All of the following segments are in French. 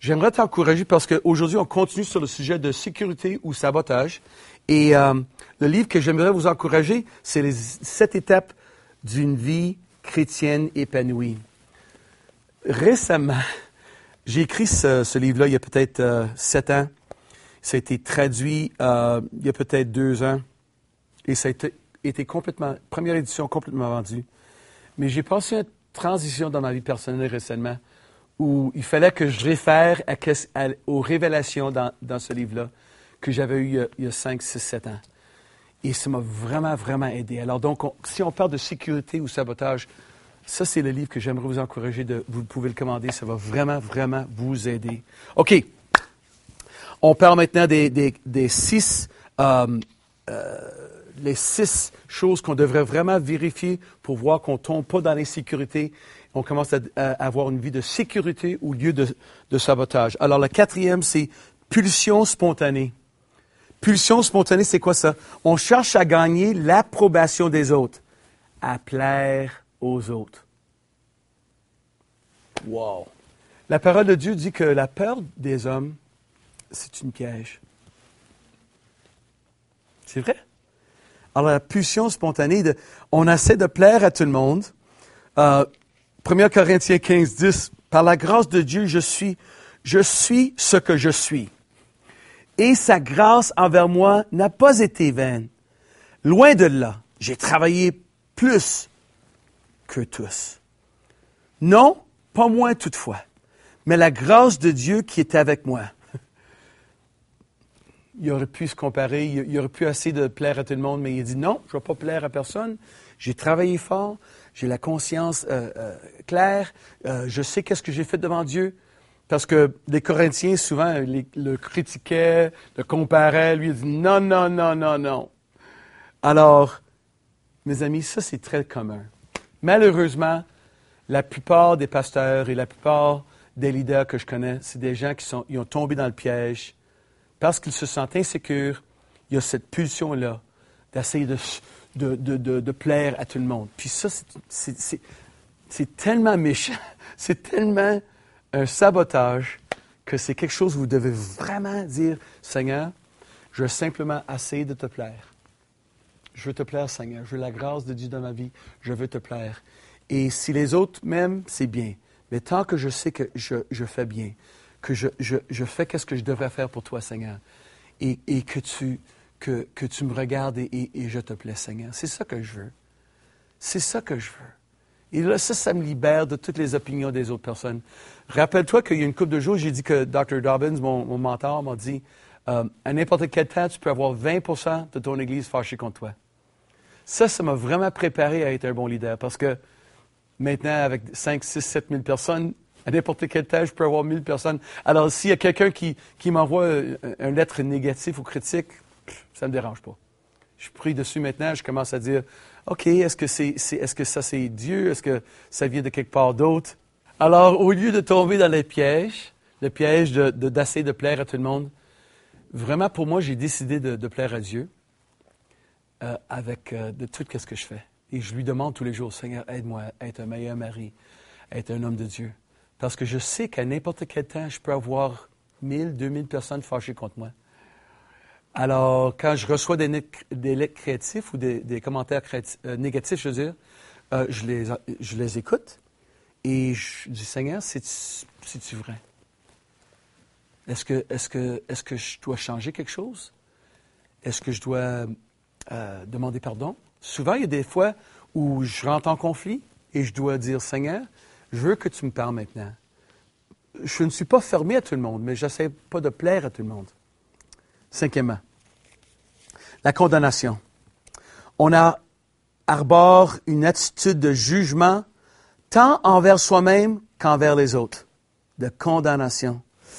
J'aimerais t'encourager parce qu'aujourd'hui, on continue sur le sujet de sécurité ou sabotage. Et le livre que j'aimerais vous encourager, c'est les 7 étapes d'une vie chrétienne épanouie. Récemment, j'ai écrit ce livre-là il y a peut-être 7 ans. Ça a été traduit il y a peut-être 2 ans. Et ça a été complètement, première édition complètement vendue. Mais j'ai passé une transition dans ma vie personnelle récemment où il fallait que je réfère aux révélations dans ce livre-là que j'avais eu il y a 5, 6, 7 ans. Et ça m'a vraiment, vraiment aidé. Alors donc, si on parle de sécurité ou sabotage, ça, c'est le livre que j'aimerais vous encourager. Vous pouvez le commander. Ça va vraiment, vraiment vous aider. OK. On parle maintenant des 6... les 6 choses qu'on devrait vraiment vérifier pour voir qu'on ne tombe pas dans l'insécurité. On commence à avoir une vie de sécurité au lieu de sabotage. Alors, la 4e, c'est pulsion spontanée. Pulsion spontanée, c'est quoi ça? On cherche à gagner l'approbation des autres, à plaire aux autres. Wow! La parole de Dieu dit que la peur des hommes, c'est une piège. C'est vrai? Alors, la pulsion spontanée, on essaie de plaire à tout le monde. 1 Corinthiens 15, 10, par la grâce de Dieu, je suis ce que je suis. Et sa grâce envers moi n'a pas été vaine. Loin de là, j'ai travaillé plus que tous. Non, pas moi toutefois, mais la grâce de Dieu qui est avec moi. Il aurait pu se comparer, il aurait pu essayer de plaire à tout le monde, mais il a dit non, je ne vais pas plaire à personne. J'ai travaillé fort, j'ai la conscience claire, je sais qu'est-ce que j'ai fait devant Dieu. Parce que les Corinthiens, souvent, le critiquaient, le comparaient, lui, il dit non, non, non, non, non. Alors, mes amis, ça, c'est très commun. Malheureusement, la plupart des pasteurs et la plupart des leaders que je connais, c'est des gens ils ont tombé dans le piège. Parce qu'ils se sentent insécures, il y a cette pulsion-là d'essayer de plaire à tout le monde. Puis ça, c'est tellement méchant, c'est tellement un sabotage que c'est quelque chose où vous devez vraiment dire, Seigneur, je veux simplement essayer de te plaire. Je veux te plaire, Seigneur. Je veux la grâce de Dieu dans ma vie. Je veux te plaire. Et si les autres m'aiment, c'est bien. Mais tant que je sais que je fais bien, que je fais qu'est-ce que je devrais faire pour toi, Seigneur, et que tu me regardes et je te plais, Seigneur. C'est ça que je veux. C'est ça que je veux. Et là, ça me libère de toutes les opinions des autres personnes. Rappelle-toi qu'il y a une couple de jours, j'ai dit que Dr. Dobbins, mon mentor, m'a dit, à n'importe quel temps, tu peux avoir 20% de ton Église fâchée contre toi. Ça m'a vraiment préparé à être un bon leader parce que maintenant, avec 5, 6, 7 000 personnes, à n'importe quel temps, je peux avoir 1000 personnes. Alors, s'il y a quelqu'un qui m'envoie une lettre négative ou critique, ça ne me dérange pas. Je prie dessus maintenant, je commence à dire, OK, est-ce que ça c'est Dieu? Est-ce que ça vient de quelque part d'autre? Alors, au lieu de tomber dans le piège d'essayer de plaire à tout le monde, vraiment, pour moi, j'ai décidé de plaire à Dieu avec de tout ce que je fais. Et je lui demande tous les jours, Seigneur, aide-moi à être un meilleur mari, à être un homme de Dieu. Parce que je sais qu'à n'importe quel temps, je peux avoir 1000, 2000 personnes fâchées contre moi. Alors, quand je reçois des lettres créatives ou des commentaires négatifs, je veux dire, je les écoute et je dis, Seigneur, c'est-tu vrai? Est-ce que je dois changer quelque chose? Est-ce que je dois demander pardon? Souvent, il y a des fois où je rentre en conflit et je dois dire, Seigneur, je veux que tu me parles maintenant. Je ne suis pas fermé à tout le monde, mais je n'essaie pas de plaire à tout le monde. 5e, la condamnation. On arbore une attitude de jugement tant envers soi-même qu'envers les autres. De condamnation.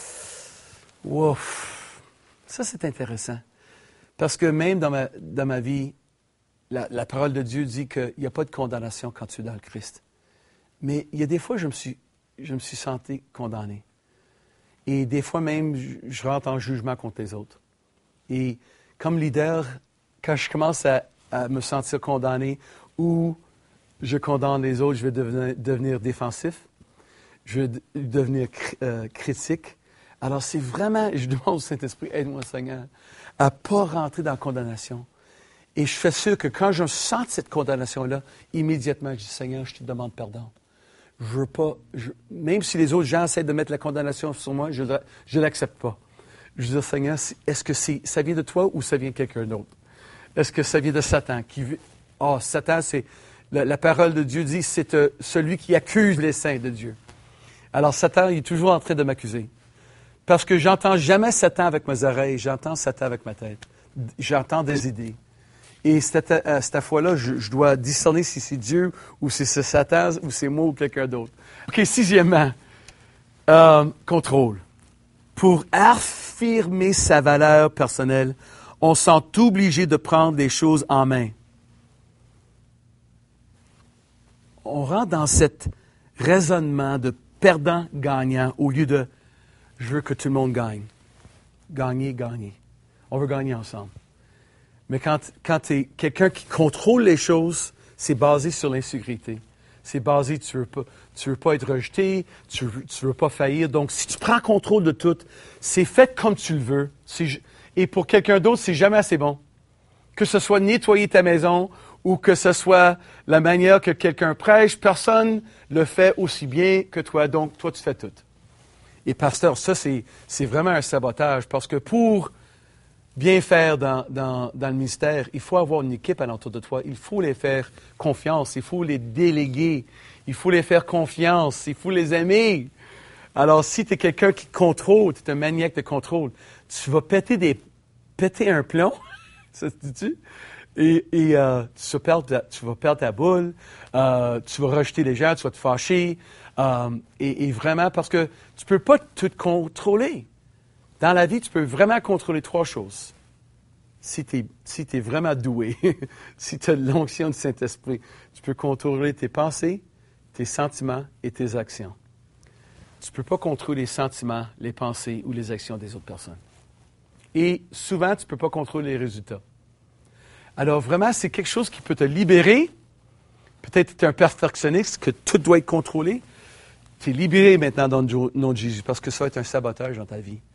Ouf! Ça, c'est intéressant. Parce que même dans ma vie, la parole de Dieu dit qu'il n'y a pas de condamnation quand tu es dans le Christ. Mais il y a des fois, je me suis senti condamné. Et des fois même, je rentre en jugement contre les autres. Et comme leader, quand je commence à me sentir condamné ou je condamne les autres, je vais devenir défensif, je vais devenir critique, Alors, c'est vraiment, je demande au Saint-Esprit, aide-moi, Seigneur, à ne pas rentrer dans la condamnation. Et je fais sûr que quand je sens cette condamnation-là, immédiatement, je dis, Seigneur, je te demande pardon. Je veux pas, même si les autres gens essaient de mettre la condamnation sur moi, je ne l'accepte pas. Je dis, Seigneur, est-ce que ça vient de toi ou ça vient de quelqu'un d'autre? Est-ce que ça vient de Satan? Satan, c'est, la parole de Dieu dit, c'est celui qui accuse les saints de Dieu. Alors, Satan, il est toujours en train de m'accuser. Parce que j'entends jamais Satan avec mes oreilles, j'entends Satan avec ma tête. J'entends des idées. Et cette fois-là, je dois discerner si c'est Dieu ou si c'est Satan ou c'est moi ou quelqu'un d'autre. OK, sixièmement, contrôle. Pour affirmer sa valeur personnelle, on sent obligé de prendre les choses en main. On rentre dans cet raisonnement de perdant-gagnant au lieu de « je veux que tout le monde gagne ». Gagner, gagner. On veut gagner ensemble. Mais quand tu es quelqu'un qui contrôle les choses, c'est basé sur l'insécurité. C'est basé, tu veux pas être rejeté, tu veux pas faillir. Donc, si tu prends contrôle de tout, c'est fait comme tu le veux. Et pour quelqu'un d'autre, c'est jamais assez bon. Que ce soit nettoyer ta maison ou que ce soit la manière que quelqu'un prêche, personne le fait aussi bien que toi. Donc, toi, tu fais tout. Et pasteur, ça, c'est vraiment un sabotage parce que pour bien faire dans le ministère, il faut avoir une équipe alentour de toi. Il faut les faire confiance. Il faut les déléguer. Il faut les faire confiance. Il faut les aimer. Alors, si tu es quelqu'un qui contrôle, tu es un maniaque de contrôle, tu vas péter un plomb, ça se dit-tu? Et tu vas perdre ta boule, tu vas rejeter les gens, tu vas te fâcher. Et vraiment, parce que tu ne peux pas tout contrôler. Dans la vie, tu peux vraiment contrôler trois choses. Si tu es vraiment doué, si tu as l'onction du Saint-Esprit, tu peux contrôler tes pensées, tes sentiments et tes actions. Tu ne peux pas contrôler les sentiments, les pensées ou les actions des autres personnes. Et souvent, tu ne peux pas contrôler les résultats. Alors vraiment, c'est quelque chose qui peut te libérer. Peut-être que tu es un perfectionniste, que tout doit être contrôlé. Tu es libéré maintenant dans le nom de Jésus parce que ça va être un sabotage dans ta vie.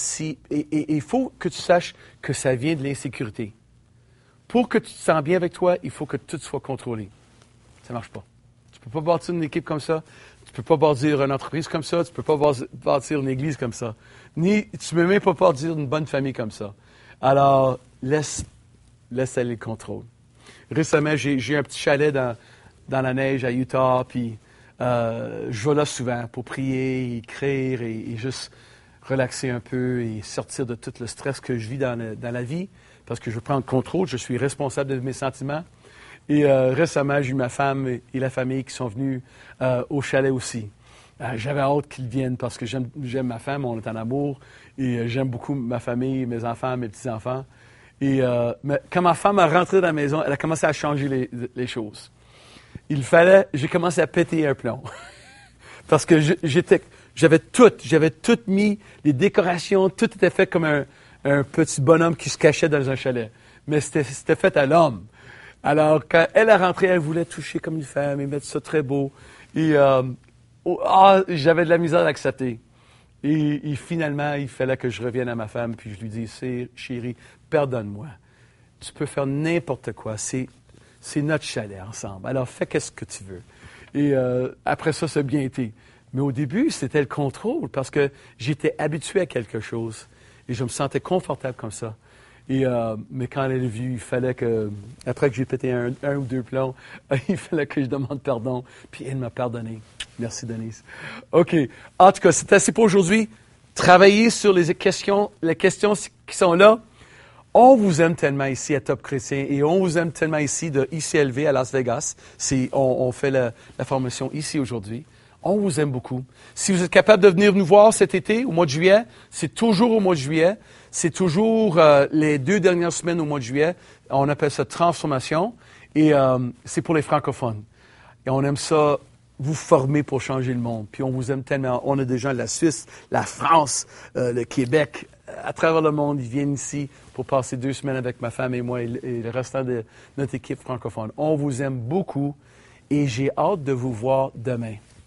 Et il faut que tu saches que ça vient de l'insécurité. Pour que tu te sens bien avec toi, il faut que tout soit contrôlé. Ça ne marche pas. Tu ne peux pas bâtir une équipe comme ça. Tu ne peux pas bâtir une entreprise comme ça. Tu ne peux pas bâtir une église comme ça. Tu ne peux même pas bâtir une bonne famille comme ça. Alors, laisse aller le contrôle. Récemment, j'ai un petit chalet dans la neige à Utah, puis je vais là souvent pour prier, écrire et juste relaxer un peu et sortir de tout le stress que je vis dans la vie, parce que je prends le contrôle, je suis responsable de mes sentiments. Et récemment, j'ai eu ma femme et la famille qui sont venus au chalet aussi. J'avais hâte qu'ils viennent parce que j'aime ma femme, on est en amour, et j'aime beaucoup ma famille, mes enfants, mes petits-enfants. Et quand ma femme est rentrée dans la maison, elle a commencé à changer les choses. J'ai commencé à péter un plomb. Parce que j'avais tout mis, les décorations, tout était fait comme un petit bonhomme qui se cachait dans un chalet. Mais c'était fait à l'homme. Alors, quand elle est rentrée, elle voulait toucher comme une femme et mettre ça très beau. Et j'avais de la misère à accepter. Et finalement, il fallait que je revienne à ma femme, puis je lui dis, chérie, pardonne-moi. Tu peux faire n'importe quoi. C'est notre chalet ensemble. Alors, fais qu'est-ce que tu veux. Et après ça, ça a bien été. Mais au début, c'était le contrôle, parce que j'étais habitué à quelque chose. Et je me sentais confortable comme ça. Mais quand elle est venue, il fallait que, après que j'ai pété un ou deux plombs, il fallait que je demande pardon. Puis elle m'a pardonné. Merci, Denise. OK. En tout cas, c'est assez pour aujourd'hui. Travaillez sur les questions qui sont là. On vous aime tellement ici à Top Chrétien et on vous aime tellement ici de ICLV à Las Vegas. On fait la formation ici aujourd'hui. On vous aime beaucoup. Si vous êtes capable de venir nous voir cet été, au mois de juillet, c'est toujours au mois de juillet. C'est toujours les 2 dernières semaines au mois de juillet. On appelle ça transformation. Et c'est pour les francophones. Et on aime ça, vous former pour changer le monde. Puis on vous aime tellement. On a des gens de la Suisse, la France, le Québec, à travers le monde. Ils viennent ici pour passer 2 semaines avec ma femme et moi et le restant de notre équipe francophone. On vous aime beaucoup et j'ai hâte de vous voir demain.